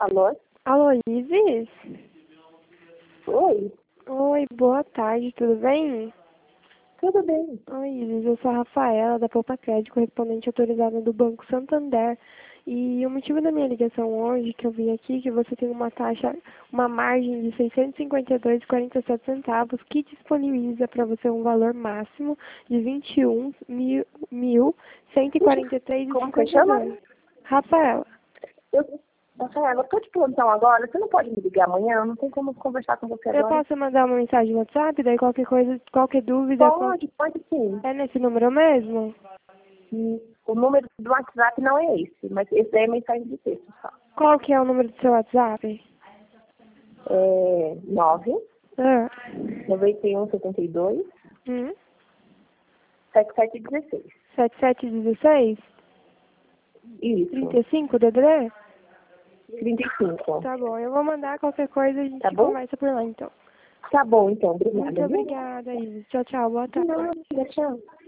Alô? Alô, Isis? Oi? Oi, boa tarde, tudo bem? Tudo bem? Oi, Isis, eu sou a Rafaela, da Poupa Crédito, correspondente autorizada do Banco Santander. E o motivo da minha ligação hoje, que eu vi aqui, que você tem uma taxa, uma margem de R$ 652,47, que disponibiliza para você um valor máximo de R$ 21.143,52. Como você chama? Rafaela, Rafaela, eu tô de plantão agora. Você não pode me ligar amanhã? Não tem como conversar com você eu agora. posso mandar uma mensagem no WhatsApp, daí qualquer coisa, qualquer dúvida, Pode sim. é nesse número mesmo? O número do WhatsApp não é esse, mas esse é mensagem de texto só. Qual que é o número do seu WhatsApp? É 9 Ah. 91 72 7716. 7716? Isso. 35, DDD? 35. Tá bom, eu vou mandar qualquer coisa, a gente Tá bom? conversa por lá então. Tá bom, então. Muito Obrigada, viu? obrigada, Isis. Tchau, tchau, boa De tarde. nada, tchau.